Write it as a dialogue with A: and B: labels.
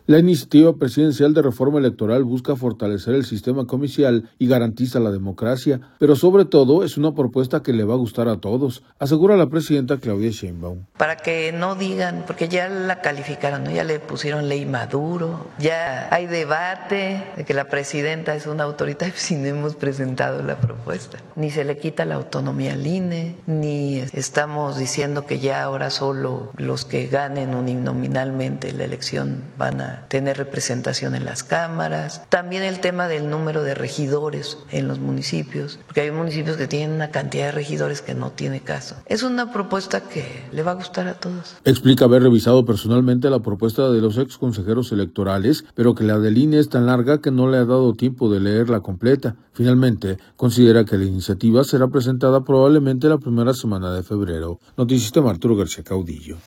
A: La iniciativa presidencial de reforma electoral busca fortalecer el sistema comicial y garantiza la democracia, pero sobre todo es una propuesta que le va a gustar a todos, asegura la presidenta Claudia Sheinbaum.
B: Para que no digan, porque ya la calificaron, ¿no? Ya le pusieron ley Maduro, ya hay debate de que la presidenta es una autoritaria, si no hemos presentado la propuesta. Ni se le quita la autonomía al INE, ni estamos diciendo que ya ahora solo los que ganen uninominalmente la elección van a tener representación en las cámaras. También el tema del número de regidores en los municipios, porque hay municipios que tienen una cantidad de regidores que no tiene caso. Es una propuesta que le va a gustar a todos.
A: Explica haber revisado personalmente la propuesta de los ex consejeros electorales, pero que la del INE es tan larga que no le ha dado tiempo de leerla completa. Finalmente, considera que la iniciativa será presentada probablemente la primera semana de febrero. Noticista Arturo García Caudillo.